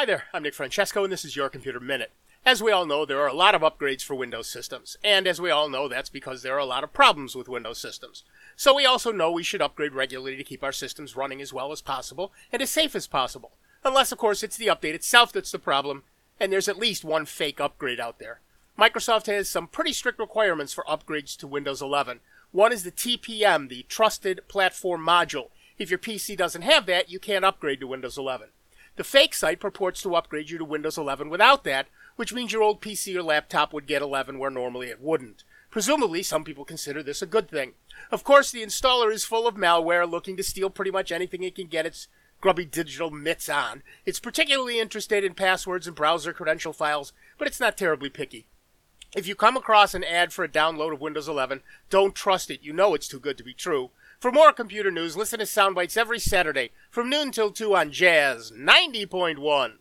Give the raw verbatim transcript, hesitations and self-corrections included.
Hi there, I'm Nick Francesco, and this is Your Computer Minute. As we all know, there are a lot of upgrades for Windows systems, and as we all know, that's because there are a lot of problems with Windows systems. So we also know we should upgrade regularly to keep our systems running as well as possible and as safe as possible. Unless, of course, it's the update itself that's the problem, and there's at least one fake upgrade out there. Microsoft has some pretty strict requirements for upgrades to Windows eleven. One is the T P M, the Trusted Platform Module. If your P C doesn't have that, you can't upgrade to Windows eleven. The fake site purports to upgrade you to Windows eleven without that, which means your old P C or laptop would get eleven where normally it wouldn't. Presumably, some people consider this a good thing. Of course, the installer is full of malware looking to steal pretty much anything it can get its grubby digital mitts on. It's particularly interested in passwords and browser credential files, but it's not terribly picky. If you come across an ad for a download of Windows eleven, don't trust it. You know it's too good to be true. For more computer news, listen to Soundbites every Saturday from noon till two on Jazz ninety point one.